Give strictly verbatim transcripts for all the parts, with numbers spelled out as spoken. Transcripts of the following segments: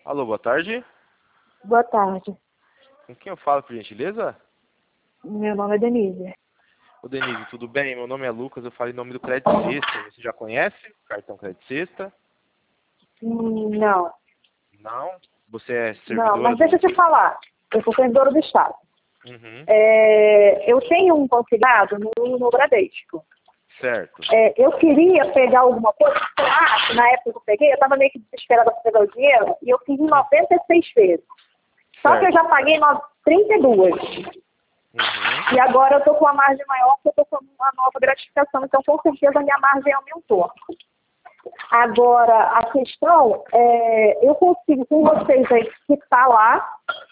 Alô, boa tarde. Boa tarde. Com quem eu falo, por gentileza? Meu nome é Denise. Ô, Denise, tudo bem? Meu nome é Lucas, eu falo em nome do Crédito Sexta. Você já conhece o cartão Crédito Sexta? Hum, Não, Não? Você é não, servidora mas deixa eu do... te falar. Eu sou servidora do Estado. Uhum, É, eu tenho um consignado no, no Bradesco. certo. É, eu queria pegar alguma coisa, ah, na época que eu peguei, eu estava meio que desesperada para pegar o dinheiro, e eu fiz em noventa e seis vezes. Só que eu Certo. já paguei no- trinta e duas. Uhum, E agora eu estou com uma margem maior, porque eu estou com uma nova gratificação, então com certeza a minha margem aumentou. Agora, a questão é, eu consigo com vocês aí fixar lá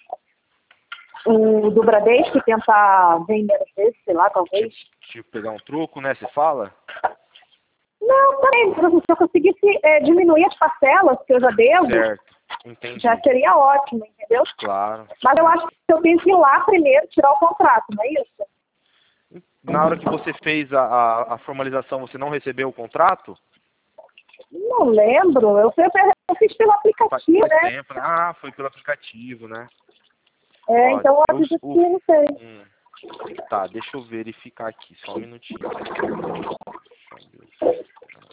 o do Bradesco e tentar vender às vezes, sei lá, talvez. tipo, pegar um troco, né? Você fala? Não, também, se eu conseguisse é, diminuir as parcelas que eu já devo, Certo. Entendi. já seria ótimo, entendeu? Claro. Mas eu acho que eu tenho que ir lá primeiro tirar o contrato, não é isso? Na hora que você fez a, a, a formalização, você não recebeu o contrato? Não lembro, eu, fui, eu fiz pelo Faz aplicativo, faz né? tempo, né? Ah, foi pelo aplicativo, né? É, Ó, então eu eu, acredito o, que não sei. hum, tá, deixa eu verificar aqui, só um minutinho. Deixa eu verificar.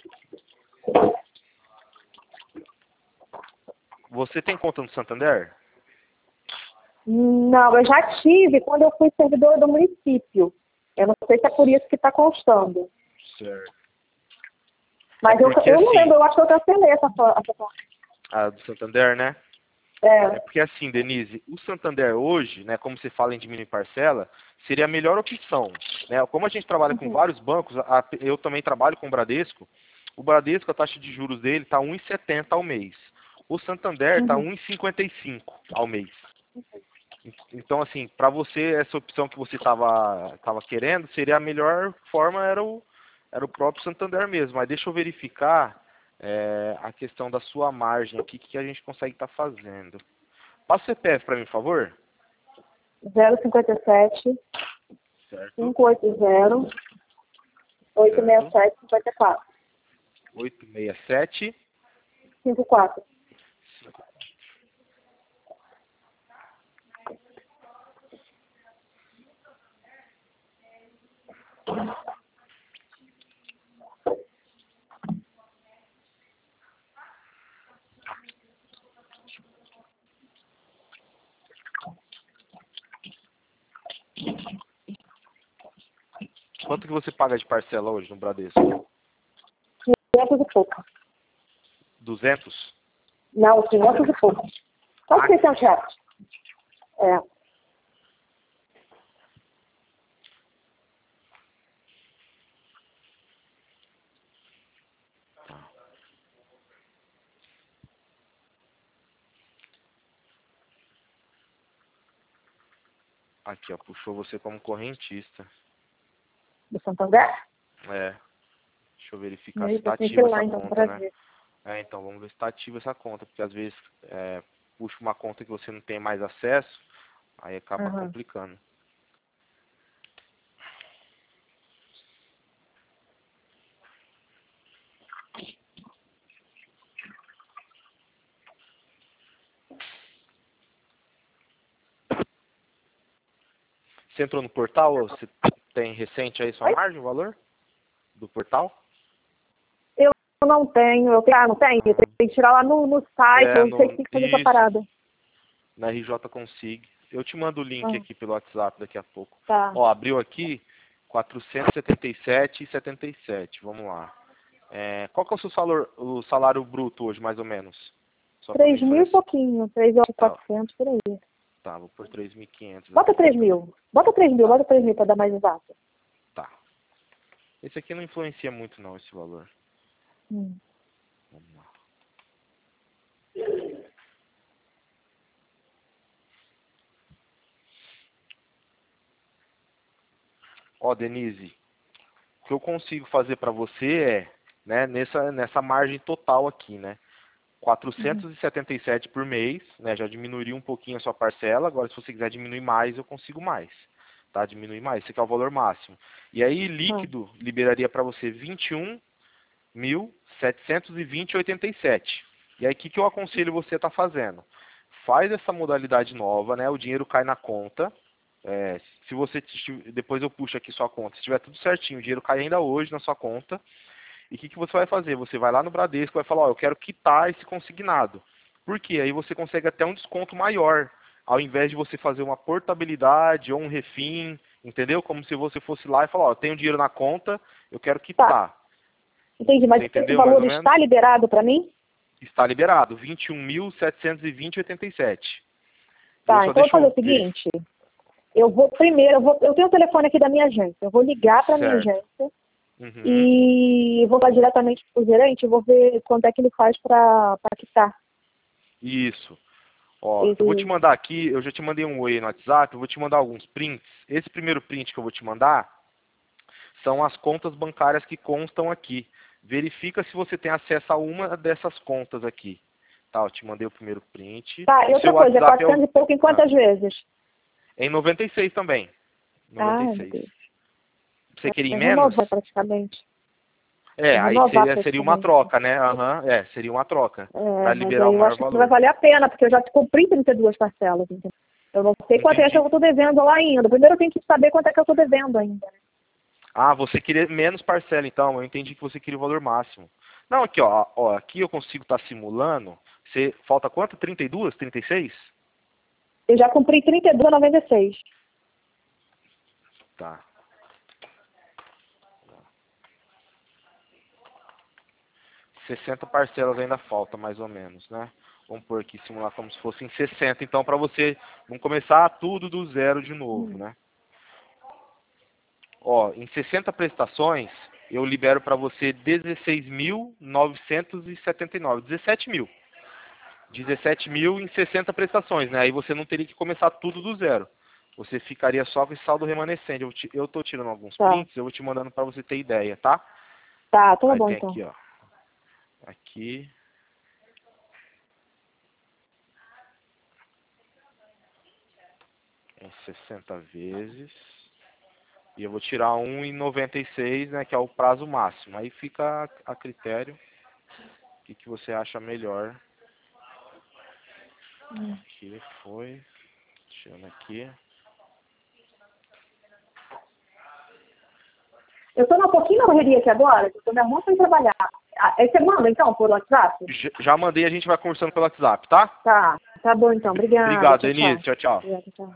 Você tem conta no Santander? Não, eu já tive quando eu fui servidora do município. Eu não sei se é por isso que está constando. Certo. Mas É eu, porque eu não assim, lembro, eu acho que eu cancelei essa, fo- essa foto. a do Santander, né? É É. porque assim, Denise, o Santander hoje, né, como você fala em diminuir parcela, seria a melhor opção, né? Como a gente trabalha com vários bancos, a- eu também trabalho com o Bradesco. O Bradesco, a taxa de juros dele está um vírgula setenta ao mês. O Santander está Uhum. um vírgula cinquenta e cinco ao mês. Então, assim, para você, essa opção que você estava tava querendo, seria a melhor forma, era o, era o próprio Santander mesmo. Mas deixa eu verificar é, a questão da sua margem aqui, o que a gente consegue estar fazendo. Passa o C P F para mim, por favor. zero cinquenta e sete, Certo, cinco oito zero, oito seis certo. sete, cinquenta e quatro. oito seis sete. cinquenta e quatro. Quanto que você paga de parcela hoje no Bradesco? quinhentos e pouco. duzentos? Não, quinhentos e pouco. Quase Ah, seiscentos reais. É. aqui, ó, puxou você como correntista. Do Santander? É, deixa eu verificar se Aí, está eu tenho que ir ativa lá essa então conta, para né? ver. É, então, vamos ver se está ativa essa conta, porque às vezes é, puxa uma conta que você não tem mais acesso, aí acaba Uhum. complicando. Você entrou no portal? Ou você tem recente aí sua Oi? margem, o valor do portal? Eu não tenho, eu tenho, ah, não tenho, eu tenho que tirar lá no, no site, É, eu não sei o no, que fazer essa isso, parada. na R J Consig. Eu te mando o link Ah, aqui pelo WhatsApp daqui a pouco. tá. Ó, abriu aqui quatrocentos e setenta e sete e setenta e sete. Vamos lá. É, qual que é o seu salário, o salário bruto hoje, mais ou menos? Só para Três mim mil fazer e assim. pouquinho, três mil e Tá, quatrocentos por aí. tá, vou por três mil e quinhentos Bota aqui. três mil. Bota três mil, bota três mil para dar mais exato. Tá. Esse aqui não influencia muito não, esse valor. Hum. Vamos lá. Ó, Denise, o que eu consigo fazer para você é, né, nessa, nessa margem total aqui, né? Uhum. quatrocentos e setenta e sete por mês, né? Já diminuiria um pouquinho a sua parcela. Agora, se você quiser diminuir mais, eu consigo mais, tá? Diminuir mais. Esse aqui é o valor máximo. E aí, Uhum. líquido, liberaria para você vinte e um mil setecentos e vinte e vírgula oitenta e sete. E aí, o que, que eu aconselho você a estar fazendo? Faz essa modalidade nova, né? O dinheiro cai na conta. É, se você, depois eu puxo aqui sua conta. Se tiver tudo certinho, o dinheiro cai ainda hoje na sua conta. E o que, que você vai fazer? Você vai lá no Bradesco e vai falar, ó, eu quero quitar esse consignado. Por quê? Aí você consegue até um desconto maior, ao invés de você fazer uma portabilidade ou um refim, entendeu? Como se você fosse lá e falar, ó, eu tenho dinheiro na conta, eu quero quitar. Tá. Entendi, mas esse valor está liberado para mim? Está liberado, vinte e um mil setecentos e vinte reais e oitenta e sete centavos. Tá, então eu vou fazer o seguinte, eu vou primeiro, eu, vou, eu tenho o telefone aqui da minha agência, eu vou ligar para a minha agência. Uhum. E vou lá diretamente para o gerente e vou ver quanto é que ele faz para quitar. Isso. Ó, Esse... eu vou te mandar aqui, eu já te mandei um oi no WhatsApp, eu vou te mandar alguns prints. Esse primeiro print que eu vou te mandar são as contas bancárias que constam aqui. Verifica se você tem acesso a uma dessas contas aqui. Tá, eu te mandei o primeiro print. Tá, e outra coisa, é quatrocentos e pouco em quantas ah. vezes? Em noventa e seis também. noventa e seis. Ah, você queria em é menos? praticamente. É, é aí seria, seria uma troca, né? Uhum, é, seria uma troca. É, para liberar o maior eu acho valor. Que vai valer a pena, porque eu já cumpri trinta e duas parcelas. Entendeu? Eu não sei quanto é que eu estou devendo lá ainda. Primeiro eu tenho que saber quanto é que eu estou devendo ainda. Ah, você queria menos parcela, então. Eu entendi que você queria o valor máximo. Não, aqui, ó. ó aqui eu consigo estar tá simulando. Você, falta quanto? trinta e duas? trinta e seis? Eu já cumpri trinta e duas e noventa e seis. Tá. sessenta parcelas ainda falta, mais ou menos, né? Vamos pôr aqui, simular como se fossem sessenta. Então, para você não começar tudo do zero de novo, né? Ó, em sessenta prestações, eu libero para você dezesseis mil novecentos e setenta e nove. dezessete mil. dezessete mil em sessenta prestações, né? Aí você não teria que começar tudo do zero. Você ficaria só com esse saldo remanescente. Eu, te, eu tô tirando alguns tá. prints, eu vou te mandando para você ter ideia, tá? Tá, tudo bom tem então. Aqui, ó. Aqui. Em sessenta vezes. E eu vou tirar um em noventa e seis, né, que é o prazo máximo. Aí fica a, a critério. O que, que você acha melhor. Hum. Aqui foi. Tirando aqui. Eu estou um pouquinho na correria aqui agora, porque minha irmã foi trabalhar. Aí você manda então por WhatsApp? Já, já mandei, a gente vai conversando pelo WhatsApp, tá? Tá, tá bom então. Obrigada. Obrigado, Denise. Tchau, tchau. Obrigada, tchau.